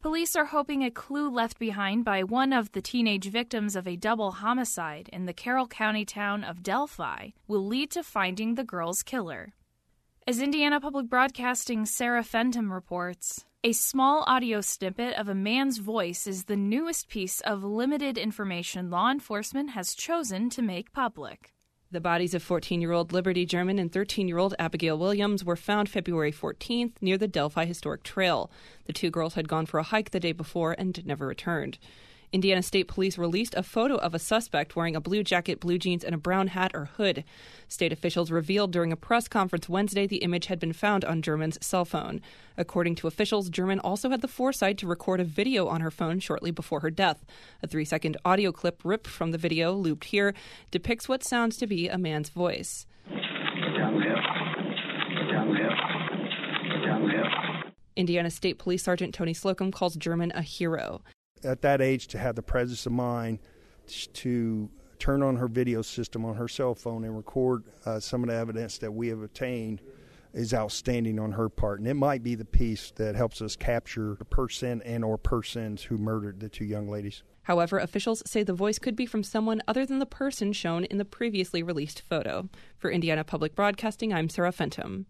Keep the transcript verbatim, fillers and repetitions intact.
Police are hoping a clue left behind by one of the teenage victims of a double homicide in the Carroll County town of Delphi will lead to finding the girl's killer. As Indiana Public Broadcasting's Sarah Fenton reports, a small audio snippet of a man's voice is the newest piece of limited information law enforcement has chosen to make public. The bodies of fourteen-year-old Liberty German and thirteen-year-old Abigail Williams were found February fourteenth near the Delphi Historic Trail. The two girls had gone for a hike the day before and never returned. Indiana State Police released a photo of a suspect wearing a blue jacket, blue jeans, and a brown hat or hood. State officials revealed during a press conference Wednesday the image had been found on German's cell phone. According to officials, German also had the foresight to record a video on her phone shortly before her death. A three-second audio clip ripped from the video, looped here, depicts what sounds to be a man's voice. Indiana State Police Sergeant Tony Slocum calls German a hero. At that age, to have the presence of mind to turn on her video system on her cell phone and record uh, some of the evidence that we have obtained is outstanding on her part. And it might be the piece that helps us capture the person and or persons who murdered the two young ladies. However, officials say the voice could be from someone other than the person shown in the previously released photo. For Indiana Public Broadcasting, I'm Sarah Fenton.